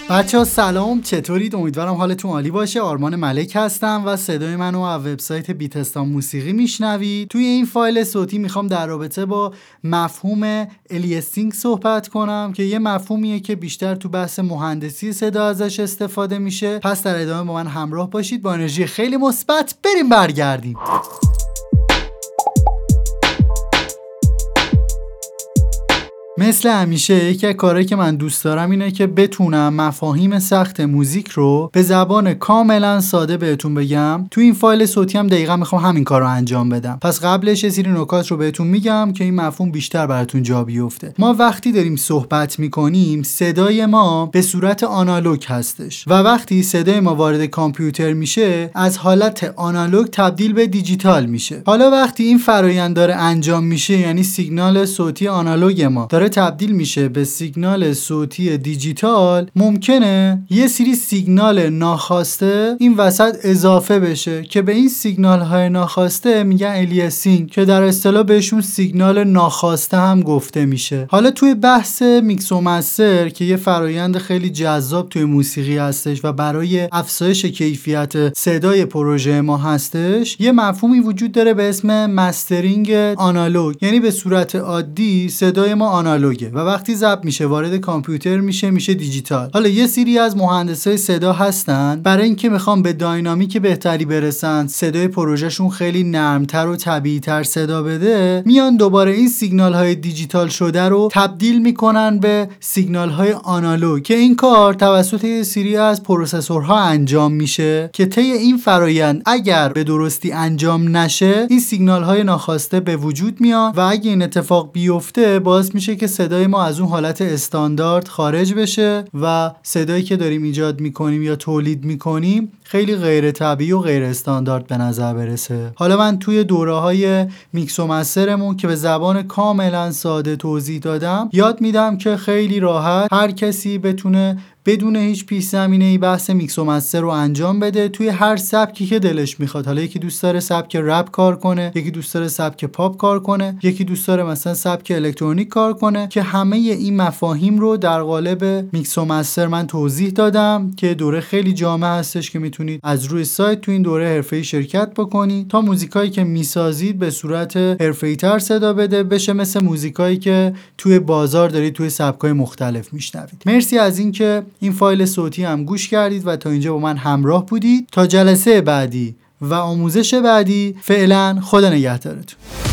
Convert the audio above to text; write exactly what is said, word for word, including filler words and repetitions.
بچه ها سلام، چطورید؟ امیدوارم حالتون عالی باشه. آرمان ملک هستم و صدای منو از وبسایت بیتستان موسیقی میشنوید. توی این فایل صوتی میخوام در رابطه با مفهوم الیاسینگ صحبت کنم که یه مفهومیه که بیشتر تو بحث مهندسی صدا ازش استفاده میشه. پس در ادامه با من همراه باشید، با انرژی خیلی مثبت بریم برگردیم. مثل همیشه یکی از کارهایی که من دوست دارم اینه که بتونم مفاهیم سخت موزیک رو به زبان کاملا ساده بهتون بگم. تو این فایل صوتی هم دقیقا میخوام همین کار رو انجام بدم. پس قبلش یه سری نکات رو بهتون میگم که این مفهوم بیشتر براتون جا بیفته. ما وقتی داریم صحبت میکنیم صدای ما به صورت آنالوگ هستش و وقتی صدای ما وارد کامپیوتر میشه از حالت آنالوگ تبدیل به دیجیتال میشه. حالا وقتی این فرآیند داره انجام میشه، یعنی سیگنال صوتی آنالوگ ما داره تبدیل میشه به سیگنال صوتی دیجیتال، ممکنه یه سری سیگنال ناخواسته این وسط اضافه بشه که به این سیگنال های ناخواسته میگن الیاسینگ که در اصطلاح بهشون سیگنال ناخواسته هم گفته میشه. حالا توی بحث میکس و مستر که یه فرایند خیلی جذاب توی موسیقی هستش و برای افزایش کیفیت صدای پروژه ما هستش، یه مفهومی وجود داره به اسم مسترینگ آنالوگ، یعنی به صورت عادی صدای ما آنالوگ و وقتی ضبط میشه وارد کامپیوتر میشه میشه دیجیتال. حالا یه سری از مهندسای صدا هستن برای اینکه میخوام به داینامیک بهتری برسن، صدای پروژهشون خیلی نرمتر و طبیعی‌تر صدا بده، میان دوباره این سیگنال های دیجیتال شده رو تبدیل میکنن به سیگنال های آنالوگ که این کار توسط یه سری از پروسسورها انجام میشه که طی این فرایند اگر به درستی انجام نشه این سیگنال های ناخواسته به وجود میان و اگه این اتفاق بیفته باعث میشه که صدای ما از اون حالت استاندارد خارج بشه و صدایی که داریم ایجاد میکنیم یا تولید میکنیم خیلی غیر طبیعی و غیر استاندارد به نظر برسه. حالا من توی دوره‌های میکس و مسترمون که به زبان کاملا ساده توضیح دادم یاد میدم که خیلی راحت هر کسی بتونه بدون هیچ پیش زمینه‌ای بحث میکس و مستر رو انجام بده توی هر سبکی که دلش میخواد. حالا یکی دوست داره سبک رپ کار کنه، یکی دوست داره سبک پاپ کار کنه، یکی دوست داره مثلا سبک الکترونیک کار کنه، که همه این مفاهیم رو در قالب میکس و مستر من توضیح دادم که دوره خیلی جامع هستش که میتونید از روی سایت تو این دوره حرفه‌ای شرکت بکنید تا موزیکایی که میسازید به صورت حرفه‌ای‌تر صدا بده بشه مثل موزیکایی که توی بازار دارید توی سبکای مختلف میشنوید. مرسی از اینکه این فایل صوتی هم گوش کردید و تا اینجا با من همراه بودید. تا جلسه بعدی و آموزش بعدی، فعلا خدا نگهدارتون.